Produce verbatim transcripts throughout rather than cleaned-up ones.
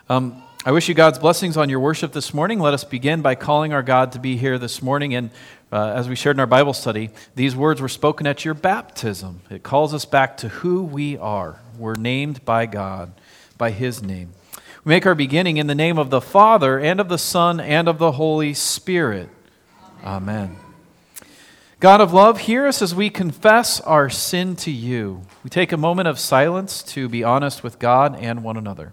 Um, I wish you God's blessings on your worship this morning. Let us begin by calling our God to be here this morning. And uh, as we shared in our Bible study, these words were spoken at your baptism. It calls us back to who we are. We're named by God, by His name. We make our beginning in the name of the Father, and of the Son, and of the Holy Spirit. Amen. Amen. God of love, hear us as we confess our sin to you. We take a moment of silence to be honest with God and one another.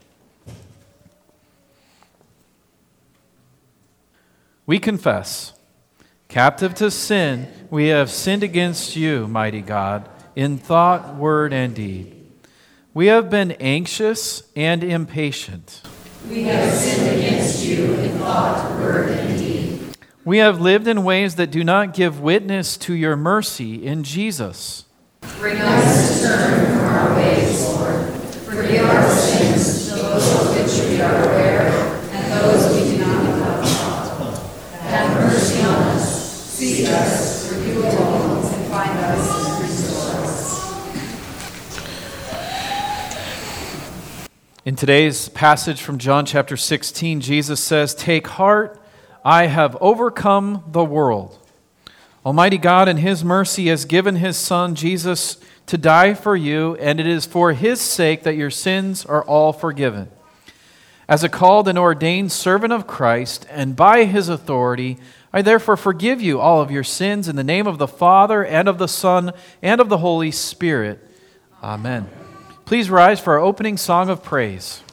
We confess, captive to sin, we have sinned against you, mighty God, in thought, word, and deed. We have been anxious and impatient. We have sinned against you in thought, word, and deed. We have lived in ways that do not give witness to your mercy in Jesus. Bring us to turn from our ways, Lord. Forgive our sins, those of which we are aware, and those we do not know. Have mercy on us, seek us, for you alone, and find us and restore us. In today's passage from John chapter sixteen, Jesus says, "Take heart, I have overcome the world." Almighty God in His mercy has given His Son Jesus to die for you, and it is for His sake that your sins are all forgiven. As a called and ordained servant of Christ, and by His authority, I therefore forgive you all of your sins in the name of the Father, and of the Son, and of the Holy Spirit. Amen. Please rise for our opening song of praise.